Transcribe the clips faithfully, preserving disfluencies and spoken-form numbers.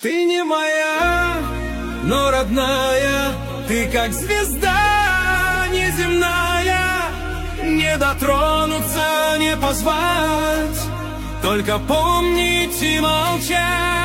Ты не моя, но родная, ты как звезда неземная. Не дотронуться, не позвать, только помнить и молчать.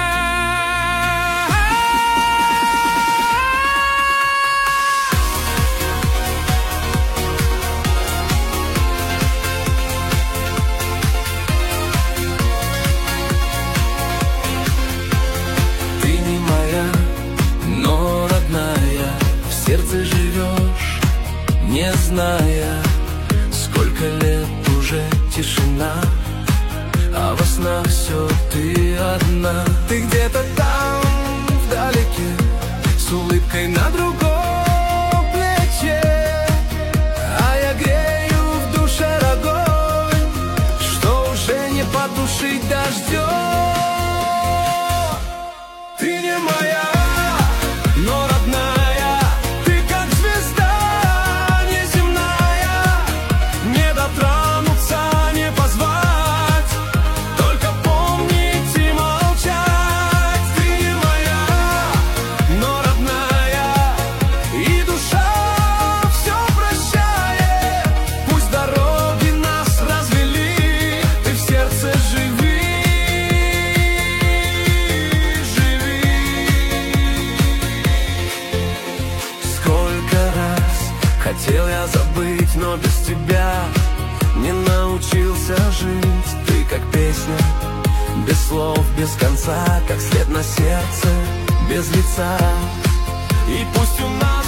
Ты не моя, но родная, в сердце живешь, не зная, сколько лет уже тишина, а во снах все ты одна. Ты где-то там, вдалеке, с улыбкой на другом плече, а я грею в душе огонь, что уже не потушить дождем. Ты не моя, но родная, ты как звезда неземная. Не дотронуться, не позвать, только помнить и молчать. Ты не моя, но родная, и душа все прощает. Пусть дороги нас развели, ты в сердце живи. Хотел я забыть, но без тебя не научился жить. Ты как песня, без слов, без конца, как след на сердце, без лица. И пусть у нас